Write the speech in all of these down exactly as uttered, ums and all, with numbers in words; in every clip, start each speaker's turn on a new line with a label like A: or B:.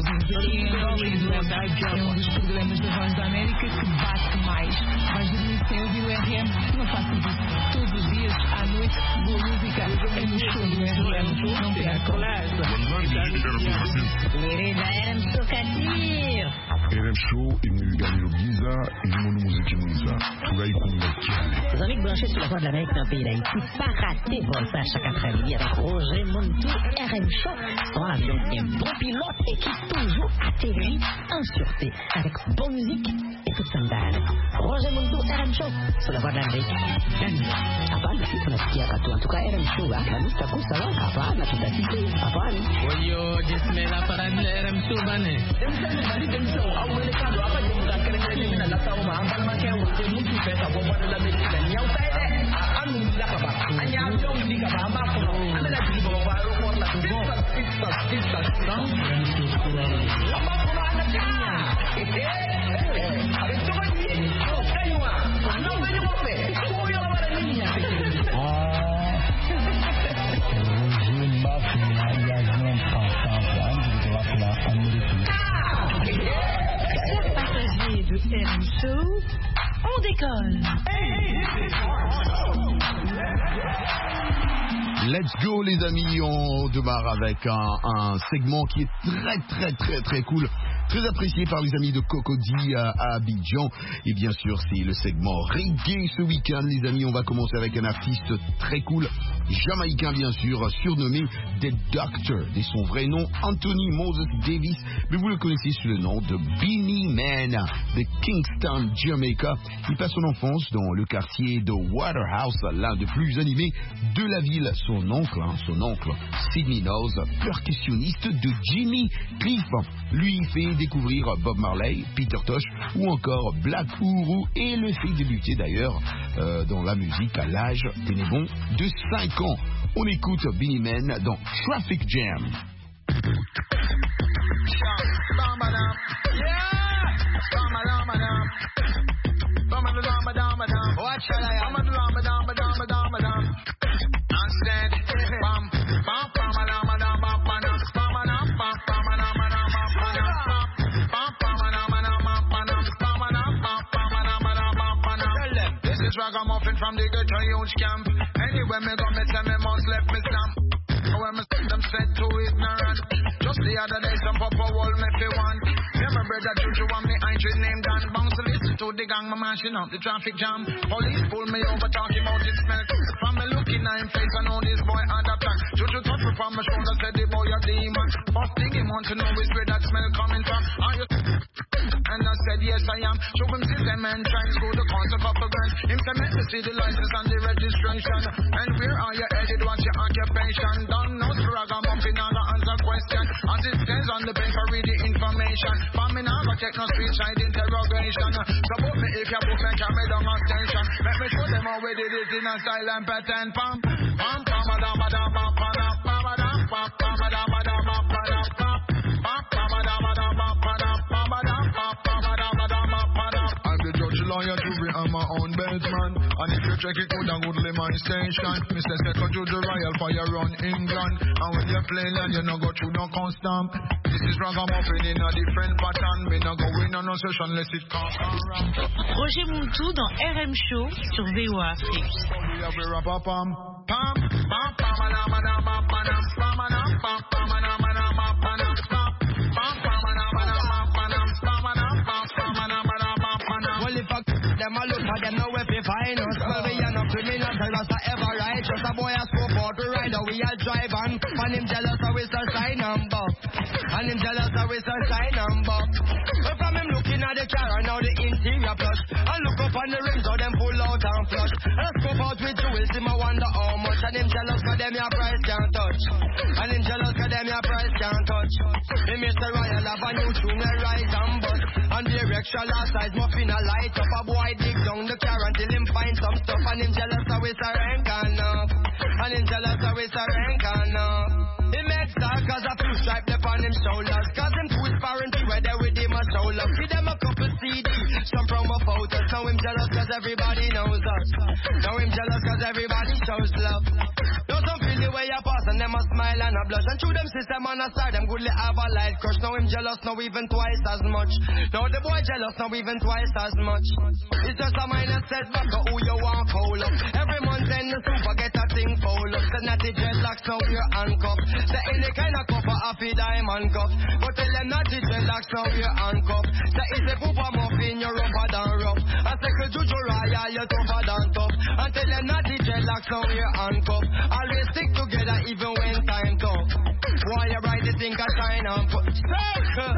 A: ouvintes. Aqui em Hollywood é um dos programas da Voz da América que bate mais. Vais dormir sem ouvir o R M? Não faças isso. Todos os dias, à noite, boa música é no show do R M. Não percam.
B: R M Show inu ganilo Giza inu mono musique Mouza Tougaï Konga Kiale.
C: Les amis branchés sur la Voix de l'Amérique d'un pays d'Haïti, pas raté vol ça chaque après-midi avec Roger Montou, R M Show. Un avion qui est un bon pilote et qui toujours atterrit en sûreté avec bonne musique et toute sandale. Roger Montou, R M Show sur la Voix de l'Amérique. Hapana, tunasikia katu. En tout cas, R M Show, la mista kusawa, hapana, tutasikia, hapana.
D: Oyo, jismela parade la R M Show bane.
E: Awele kado apa je muda kere kere ni na lata uma ambal ma ke wo te mutu pe ta bo ba la medina ni au tai de anu la ka ba anya do ni ka ba ma ko ana la ji bo ba ro ko la ko pista pista no la ba ko ana ka eh ave to ba ni o kai wa ana ba ni mo pe ko yo la ba ni ya ah je m'a fait la ya non pas ça de la la américaine.
A: De R M Show, on décolle.
F: Let's go les amis, on démarre avec un, un segment qui est très très très très cool, très apprécié par les amis de Cocody à, à Abidjan. Et bien sûr c'est le segment reggae ce week-end les amis. On va commencer avec un artiste très cool, jamaïcain bien sûr, surnommé The Doctor, et son vrai nom Anthony Moses Davis, mais vous le connaissez sous le nom de Beenie Man de Kingston, Jamaica. Il passe son enfance dans le quartier de Waterhouse, l'un des plus animés de la ville. Son oncle, hein, son oncle Sidney Knowles, percussionniste de Jimmy Cliff, lui fait découvrir Bob Marley, Peter Tosh ou encore Black Uhuru, et le fait débuter d'ailleurs euh, dans la musique à l'âge, tenez bon, de cinq ans. On écoute Beenie Man dans Traffic Jam.
G: Ragamuffin from the ghetto huge camp. Anywhere me go, me tell me must left me stamp. When me see them said too ignorant. Just the other day some papa wall me fi one. Yeah, my brother Juju and me Aintree named Dan. Bounce to listen to the gang, me mashing up the traffic jam. Police pull me over talking about it smell. From me looking at him face, I know this boy had a plan. Juju touch me from my shoulder, said the boy a demon. First thing he want to know is where that smell coming from. Are you? And I said yes I am. Show him see them and try and score the cost a couple grand. Him say me to see the license and the registration. And where are you headed? What's your occupation? Don't know ragamuffin, I got answer question. As it says on the paper, read the information. For me now, go check no street side interrogation. Support me if you book me, carry down a station. Let me show them how we did it in a style and pattern. Pam, pam, pam, pam, pam, pam, pam, pam, pam, pam, pam, pam, pam,
H: lawyer to be on my own benchman. And if you check it good and goodly my station, Mister Second to the Royal Fire run England. And when you play land, you no go through no constant. This is ragamuffin in a different pattern. Me no go in on no session unless it comes around.
A: Roger Montou dans R M Show sur V O A Afrique.
E: Them a look for them know if we find us. Well, we are no criminals, tell us I ever righteous. A boy a scope out to ride, we all drive on. And him jealous, so we start sign number. And him jealous, so we start sign number. But from him looking at the car, and now the interior plush. And look up on the rims, how them pull out and flush. And I scope out with jewels, him I wonder how much. And him jealous, cause them your price can't touch. And him jealous, cause them your price can't touch. Him Mister Royal have a new tune, a rise and bust. And the extra last size muffin a light up. A boy dig down the car until him find some stuff. And him jealous how it's a rank enough. And him jealous how it's a rank enough. He makes that cause a few stripes up on him shoulders. Cause him two is parenting where they with him a soul love. See them a couple C D, some promo photos. Now him jealous cause everybody knows us. Now him jealous cause everybody shows love. Know some feel the way you pass and them a smile. smile and a blush. And through them system on a side, them goodly have a light crush. Now him jealous, now even twice as much. Now the boy jealous, now even twice as much. It's just a minor setback of who you want call up. Every month then the super get a thing foul up. The natty dreadlocks, now you're handcuffed. Say any kind of cup of happy diamond cup. But tell them natty dreadlocks, now you're handcuffed. Say it's a pooper muffin, you're rougher than rough. I say que Juju Royal, you're tougher than tough. And tell them natty dreadlocks, now you're handcuffed. Always stick together even when time tough. Why you write the thing I shine and put circle.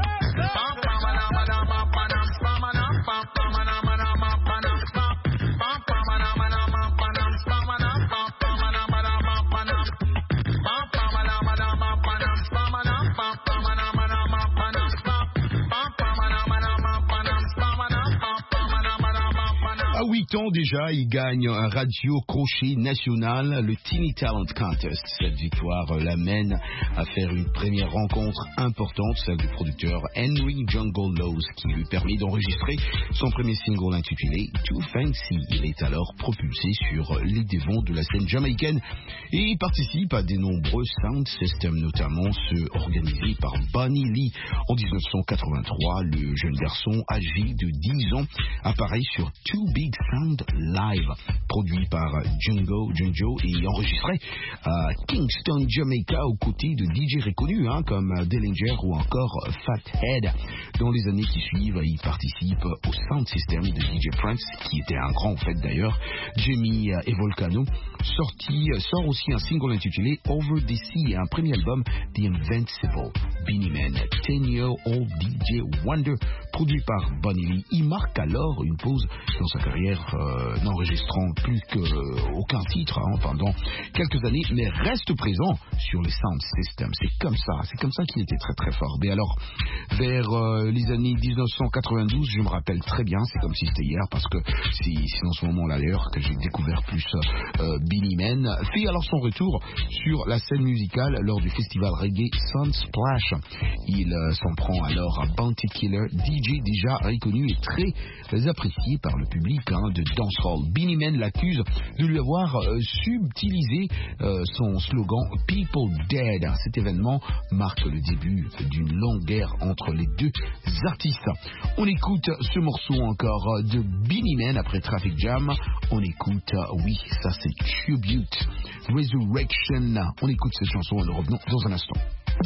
F: À huit ans déjà, il gagne un radio crochet national, le Teeny Talent Contest. Cette victoire l'amène à faire une première rencontre importante, celle du producteur Henry Jungle Laws, qui lui permet d'enregistrer son premier single intitulé Too Fancy. Il est alors propulsé sur les devants de la scène jamaïcaine et il participe à de nombreux sound systems, notamment ceux organisés par Bunny Lee. En dix-neuf cent quatre-vingt-trois, le jeune garçon âgé de dix ans apparaît sur Too Big Sound Live, produit par Jungo Junjo et enregistré à Kingston, Jamaica, aux côtés de D J reconnus hein, comme Dillinger ou encore Fathead. Dans les années qui suivent, il participe au sound system de D J Prince, qui était un grand en fait d'ailleurs, Jimmy et Volcano. Sorti, sort aussi un single intitulé Over the Sea, un premier album The Invincible. Beenie Man, ten-year-old D J Wonder, produit par Bunny Lee. Il marque alors une pause dans sa carrière, euh, n'enregistrant plus qu'aucun euh, titre hein, pendant quelques années, mais reste présent sur les sound systems. C'est comme ça, c'est comme ça qu'il était très très fort. Mais alors, vers euh, les années dix-neuf cent quatre-vingt-douze, je me rappelle très bien, c'est comme si c'était hier, parce que c'est, c'est dans ce moment-là d'ailleurs que j'ai découvert plus euh, Beenie Man, fait alors son retour sur la scène musicale lors du festival reggae Sunsplash. Il euh, s'en prend alors à Bounty Killer, D J déjà reconnu et très apprécié par le public hein, de dancehall. Beenie Man l'accuse de lui avoir euh, subtilisé euh, son slogan People Dead. Cet événement marque le début d'une longue guerre entre les deux artistes. On écoute ce morceau encore de Beenie Man après Traffic Jam. On écoute, euh, oui, ça c'est Tribute Resurrection. On écoute cette chanson et nous revenons dans un instant.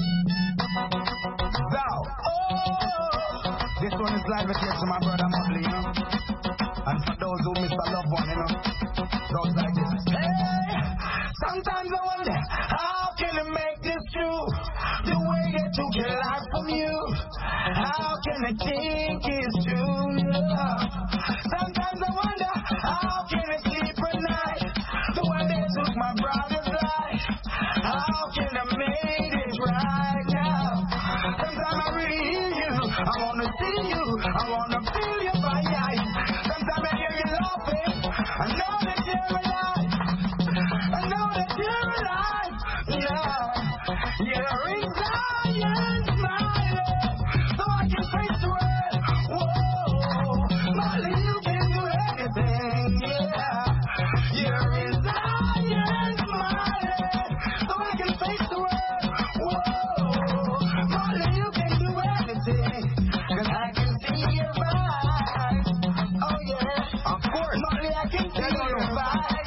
I: This one is live here to my brother Motley, you know. And for those who miss a loved one, you know. Goes like this. Hey, sometimes I wonder, how can I make this true? The way they took your life from you. How can I think it's true? Sometimes I wonder, how can I sleep at night? The way they took my brother's life. How can I make it right now? Sometimes I really hear you. I wanna see you. I wanna feel you by your eyes. Sometimes I hear you laughing. I know that you're alive. I know that you're alive. Yeah. You're in Zion, smiling. So I can face the world. Whoa. Molly, you can do anything. Yeah. You're in Zion, smiling. So I can face the world. Whoa. Molly, you can do anything. Cause I can see your vibe. Oh yeah. Of course. Molly, I can see your vibe.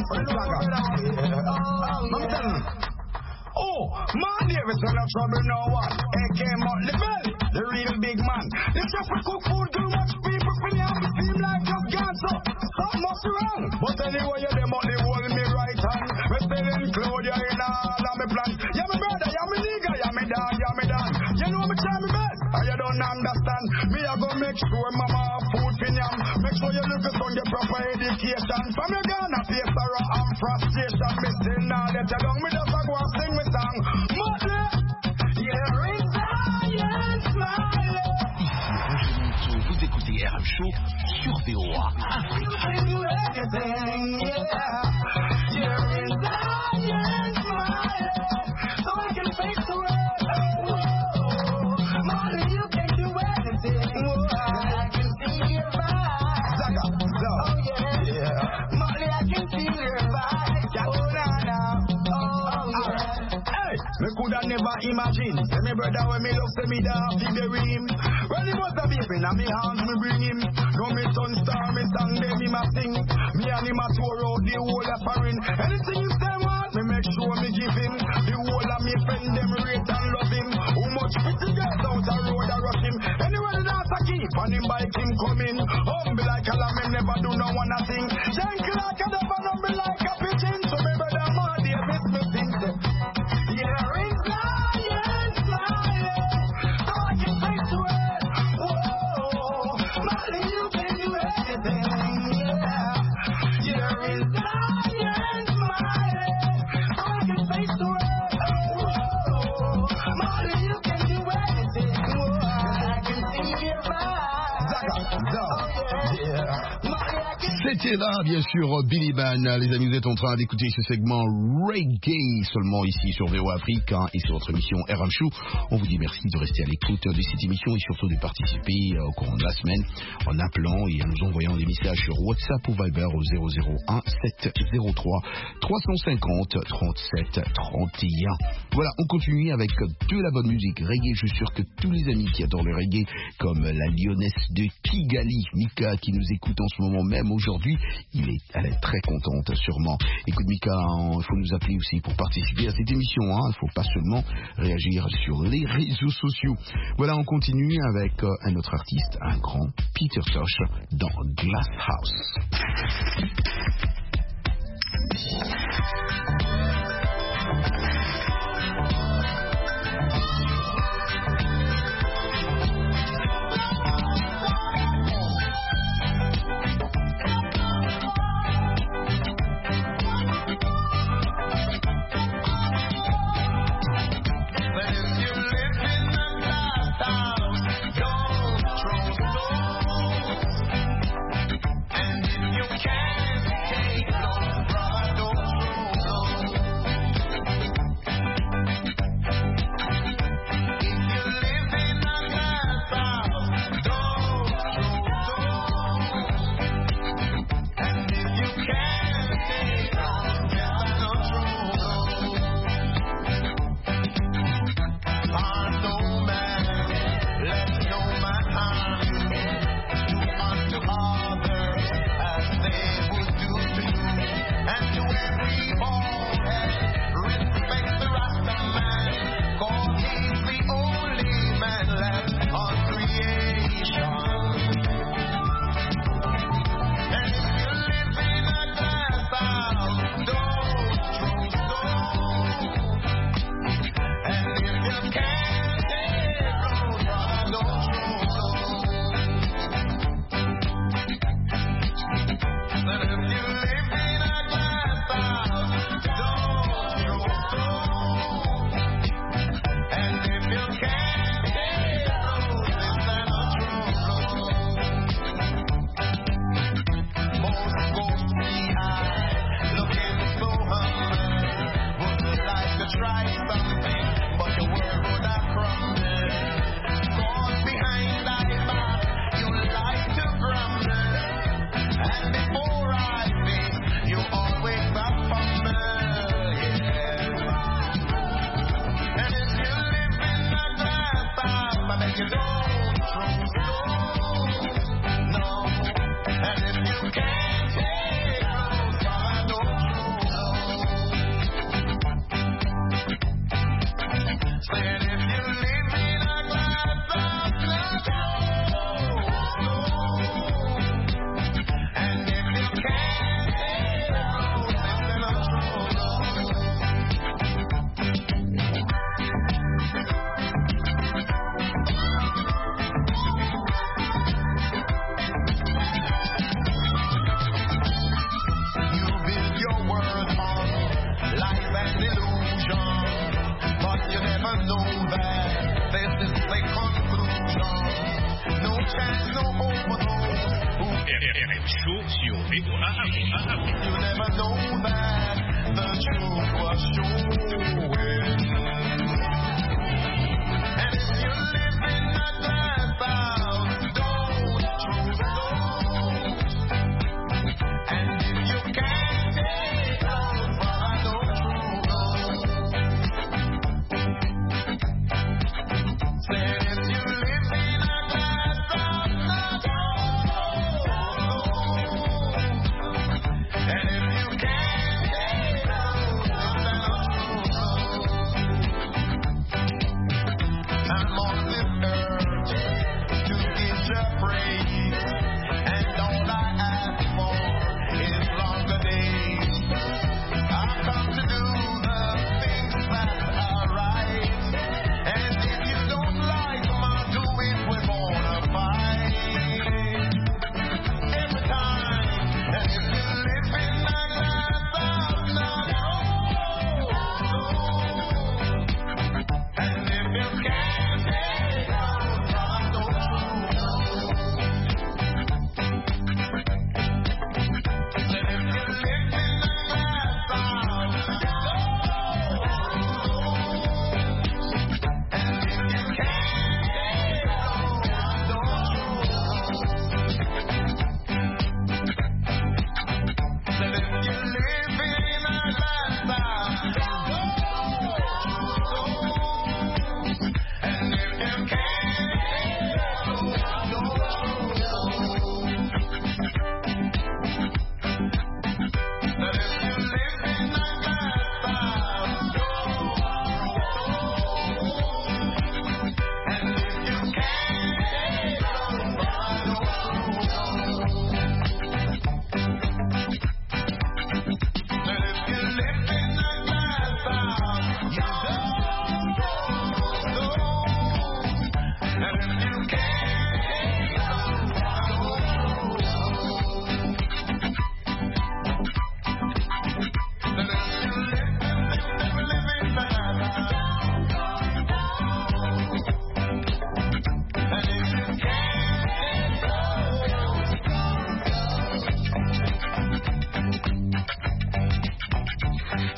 I: Oh yeah. Oh, man, there is no trouble, no one. A K Motley Belly, the real big man. The chef will cook food, do much people, pretty have to seem like just cancer. Something must be wrong. But anyway, you them only hold me right hand. We still include you in all of me plans. Yeah, my brother, yeah, me nigga, yeah, me dog, yeah, me dog. You know me try me best, and you don't understand. Me, I go make sure mama have food for yam. Make sure you look at on your proper education. From your Ghana, face sorrow and frustration. Me still not let you down. Me just a go and sing me song. Motley, you're in Zion, smiling.
F: Ici vous écoutez R M Show sur V O A Afrique.
I: You can do anything, yeah. You're in Zion, smiling. So I can face the world. Whoa. Molly, you can do anything. Whoa. I can see your vibe. Zaga, oh yeah. Yeah. Molly, I can feel your vibe. Oh, nah, nah. Oh, yeah. Hey, me could imagine. Say me brother when me love, say me da happy bury him. When he was a baby, now me hands me bring him. Now me son star, me song them him a sing. Me and him a tour out the whole of foreign. Anything you say want, me make sure me give him. The whole of me friend them rate and love him. How much pretty girls out the road a rush him. Anywhere the dance a keep and him bike him coming. Humble like a lamb, never do no one a thing. Gentle like a dove and humble like a pigeon. So me brother man, they miss me think them. Yeah, it's lying, lying. So I can face to it. Whoa, Molly, you can do anything. Yeah, yeah, it's lying, lying. So I can face to it. Whoa, Molly, you can do anything. Whoa, I can see your eyes. Oh yeah, Molly, I can.
F: C'était là, bien sûr, Billy Ban. Les amis, vous êtes en train d'écouter ce segment reggae seulement ici sur V O Afrique hein, et sur votre émission R M Show. On vous dit merci de rester à l'écoute de cette émission et surtout de participer au courant de la semaine en appelant et en nous envoyant des messages sur WhatsApp ou Viber au zéro zéro un sept zéro trois trois cent cinquante trente-sept trente et un. Voilà, on continue avec de la bonne musique reggae. Je suis sûr que tous les amis qui adorent le reggae, comme la lyonnaise de Kigali, Mika, qui nous écoute en ce moment même aujourd'hui, il est, elle est très contente sûrement. Écoute Mika, il faut nous appeler aussi pour participer à cette émission. Hein. Il ne faut pas seulement réagir sur les réseaux sociaux. Voilà, on continue avec euh, un autre artiste, un grand Peter Tosh dans Glass House.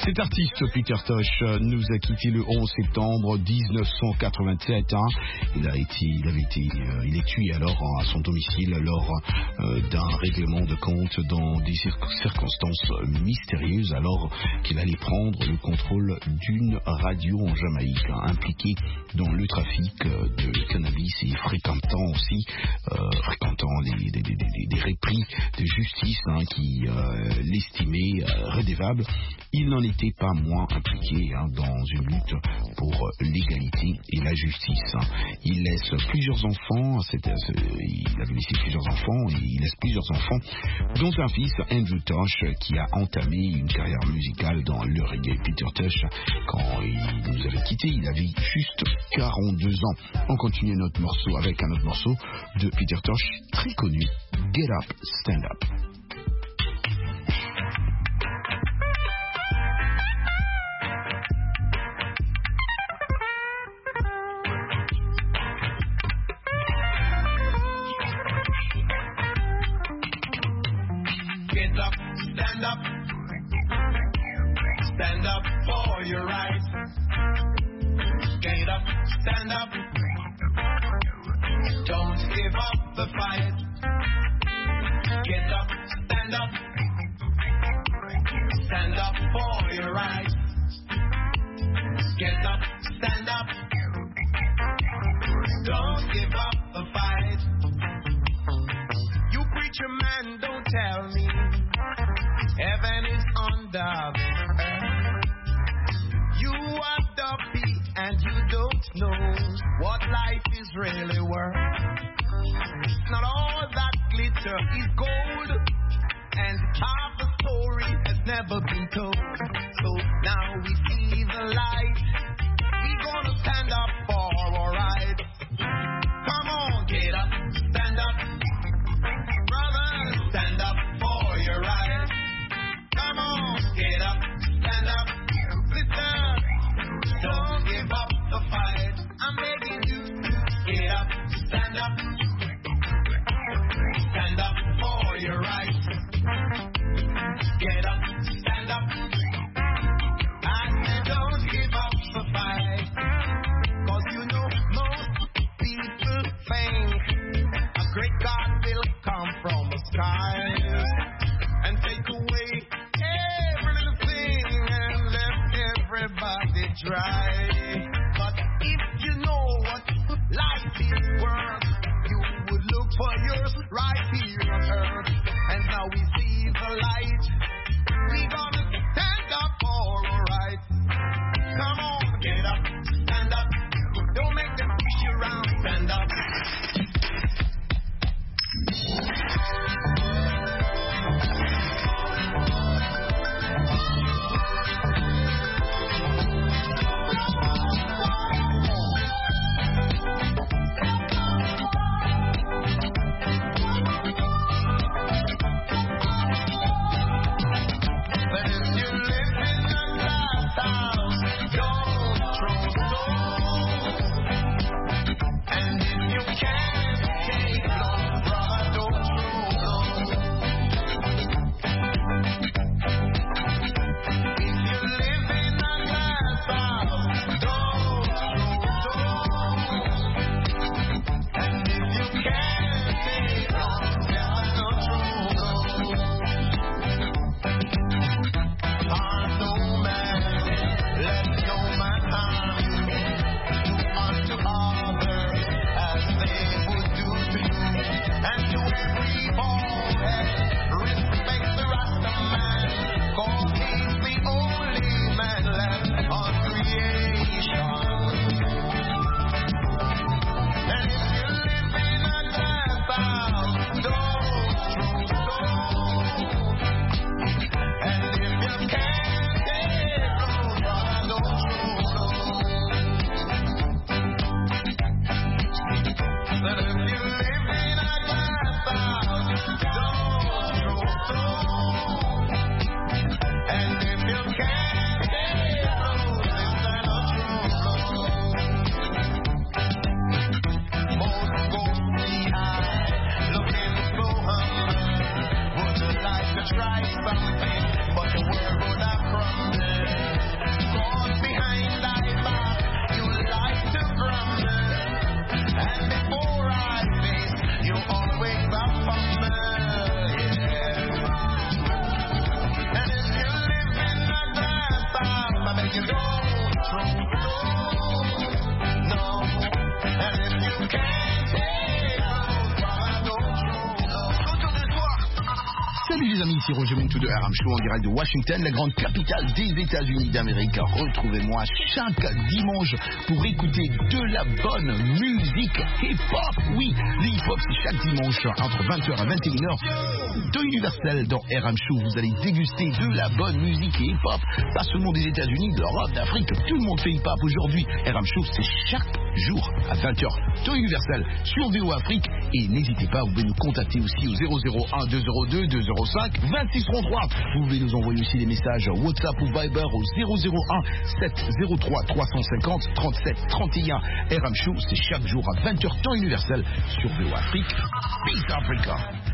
F: Cet artiste, Peter Tosh, nous a quitté le onze septembre dix-neuf cent quatre-vingt-sept. Hein. Il a été, il avait été, euh, il est tué alors à son domicile lors euh, d'un règlement de compte dans des circonstances mystérieuses, alors qu'il allait prendre le contrôle d'une radio en Jamaïque, hein, impliquée dans le trafic de cannabis et fréquentant aussi, euh, fréquentant les, des, des, des, des repris de justice hein, qui euh, l'estimaient euh, redevable. Il n'en était pas moins impliqué hein, dans une lutte pour l'égalité et la justice. Hein. Il laisse plusieurs enfants, c'est, il avait laissé plusieurs enfants, et il laisse plusieurs enfants, dont un fils, Andrew Tosh, qui a entamé une carrière musicale dans le reggae. Peter Tosh, quand il nous avait quittés, il avait juste quarante-deux ans. On continue notre morceau avec un autre morceau de Peter Tosh, très connu, Get Up, Stand Up.
J: Stand up, stand up for your rights. Get up, stand up. Don't give up the fight. Get up, stand up. Stand up for your rights. Get up, stand up. Don't give up the fight. You preacher man, don't tell me heaven is under earth. You are dumpy and you don't know what life is really worth. Not all that glitter is gold, and half the story has never been told. So now we see the light. We gonna stand up for our rights. Come on, get up, stand up. Brothers, stand up for your rights. Come on, get up, stand up. Listen, don't give up the fight. I'm begging you, get up, stand up. Stand up for your rights. Get up, stand up. I said don't give up the fight. Cause you know most people think a great God will come from the skies and take away every little thing and left everybody dry. But if you know what life is worth, you
F: Salut les amis, ici Roger Montou de R M Show en direct de Washington, la grande capitale des États-Unis d'Amérique. Retrouvez-moi chaque dimanche pour écouter de la bonne musique hip-hop. Oui, le hip-hop c'est chaque dimanche entre vingt heures et vingt et une heures. De Universel dans R M Show, vous allez déguster de la bonne musique hip-hop. Pas seulement des États-Unis, de l'Europe, d'Afrique, tout le monde fait hip-hop aujourd'hui. R M Show c'est chaque jour à vingt heures. De Universel sur V O Afrique. Et n'hésitez pas, vous pouvez nous contacter aussi au zéro zéro un deux zéro deux deux zéro cinq vingt-six trente-trois. Vous pouvez nous envoyer aussi des messages WhatsApp ou Viber au zéro zéro un sept zéro trois trois cent cinquante trente-sept trente et un. R M Show, c'est chaque jour à vingt heures temps universel sur V O Afrique. Peace Africa.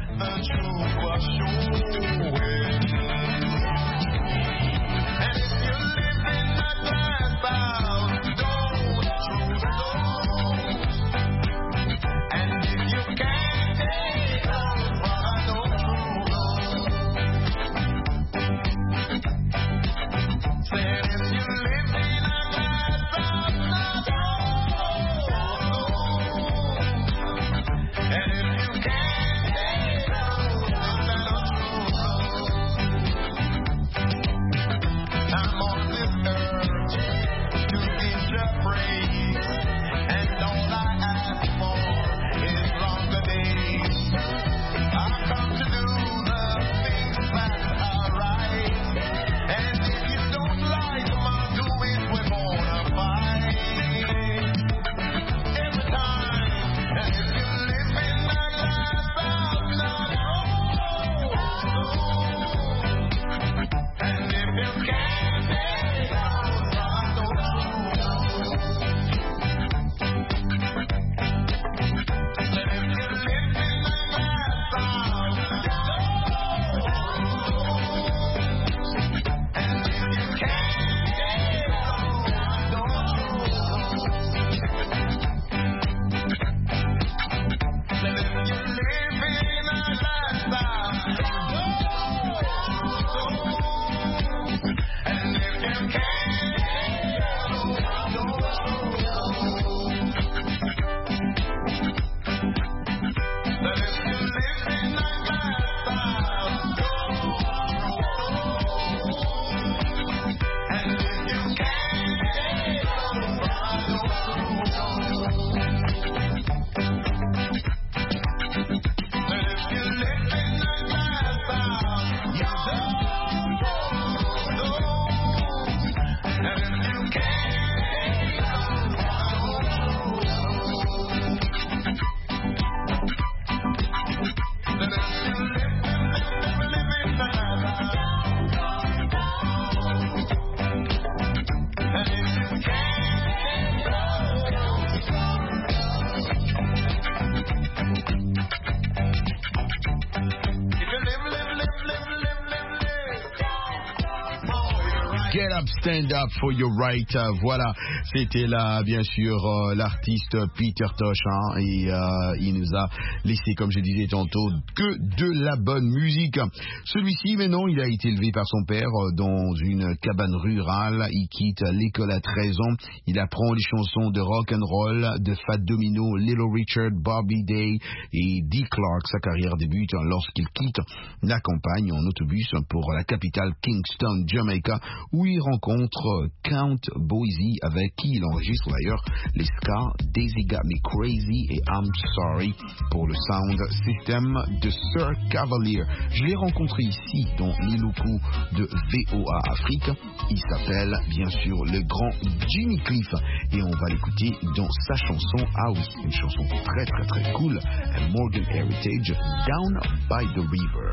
F: Get up, stand up for your right. Euh, voilà, c'était là, bien sûr, euh, l'artiste Peter Tosh. Hein, et euh, il nous a laissé, comme je disais tantôt, que de la bonne musique. Celui-ci, maintenant, il a été élevé par son père euh, dans une cabane rurale. Il quitte l'école à treize ans. Il apprend les chansons de rock and roll de Fat Domino, Little Richard, Bobby Day et Dee Clark. Sa carrière débute lorsqu'il quitte la campagne en autobus pour la capitale Kingston, Jamaica, où il rencontre Count Boise, avec qui il enregistre d'ailleurs les ska Daisy Got Me Crazy et I'm Sorry pour le sound system de Sir Cavalier. Je l'ai rencontré ici dans l'Iluku de V O A Afrique. Il s'appelle bien sûr le grand Jimmy Cliff et on va l'écouter dans sa chanson, ah oui, une chanson très très très cool, Morgan Heritage, Down by the River.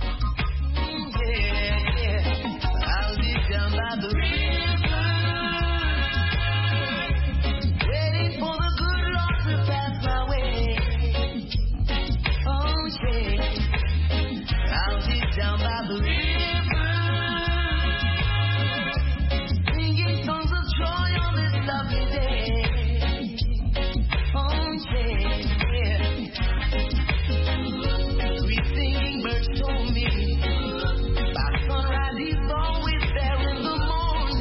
K: Down by the river, waiting for the good Lord to pass my way. Oh yeah, I'll be down by the river, singing songs of joy on this lovely day. Oh yeah, sweet singing birds told me by sunrise he's always there in the morning.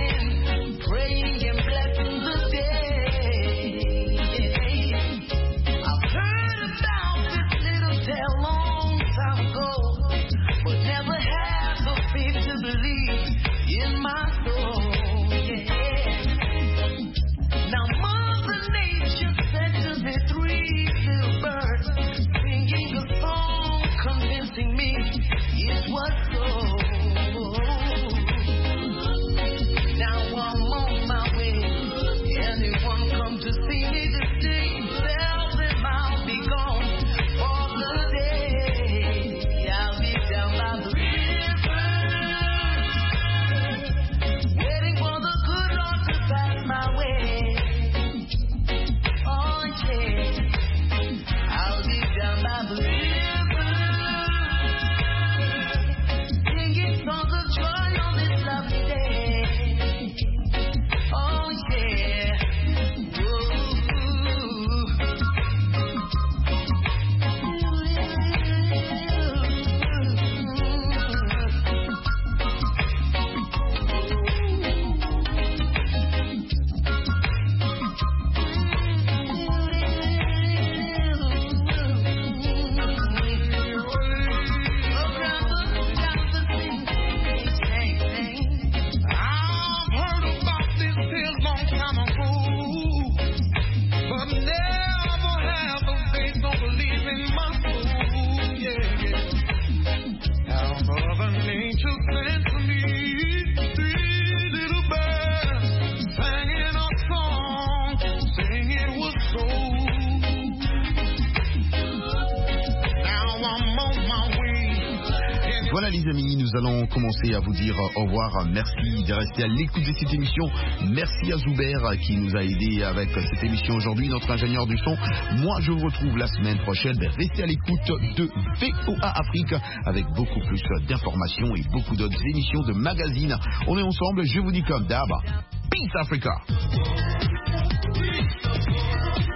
F: Voilà les amis, nous allons commencer à vous dire au revoir. Merci de rester à l'écoute de cette émission. Merci à Zuber qui nous a aidé avec cette émission aujourd'hui, notre ingénieur du son. Moi je vous retrouve la semaine prochaine. Restez à l'écoute de V O A Afrique avec beaucoup plus d'informations et beaucoup d'autres émissions de magazines. On est ensemble, je vous dis comme d'hab, Peace Africa.